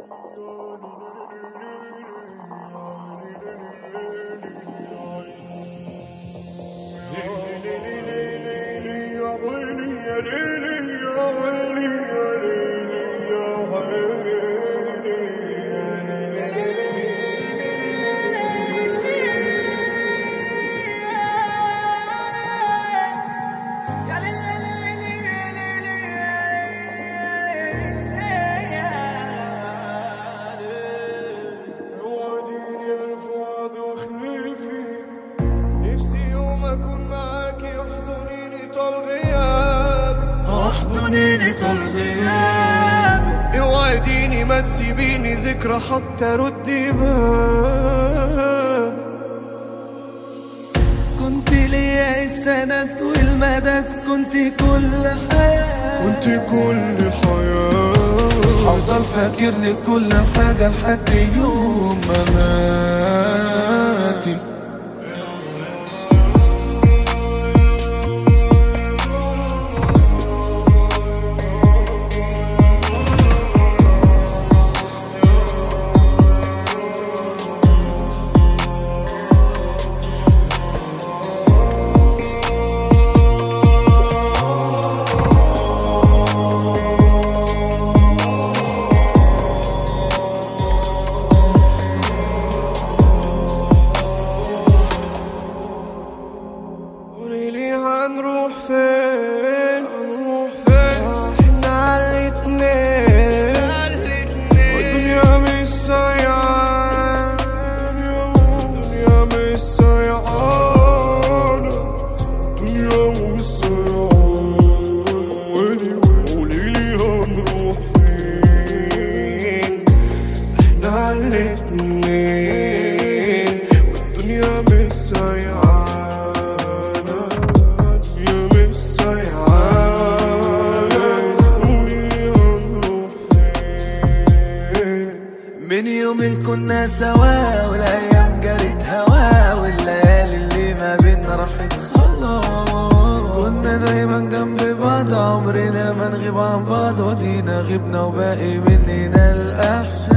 احضنيني طال غياب، اوعديني ما تسيبيني ذكرى حتى ردي باب. كنت ليا السند والمدد، كنت كل حياة، كنت كل حياة. هفضل فاكر لك كل حاجة لحد يوم مماتي. قوليلي هنروح فين، هنروح فين؟ احنا عالاتنين، والدنيا مش سايعة، الدنيا مش سايعانا، الدنيا مش سايعانا. قوليلي هنروح فين؟ احنا عالاتنين، والدنيا مش سايعة. من يومين كنا سوا، والايام جرت هوا، والليالي اللي ما بينا راحت خلاص. كنا دايما جنب بعض، عمرنا ما نغيب عن بعض، ودينا غبنا وباقي مننا الاحسان.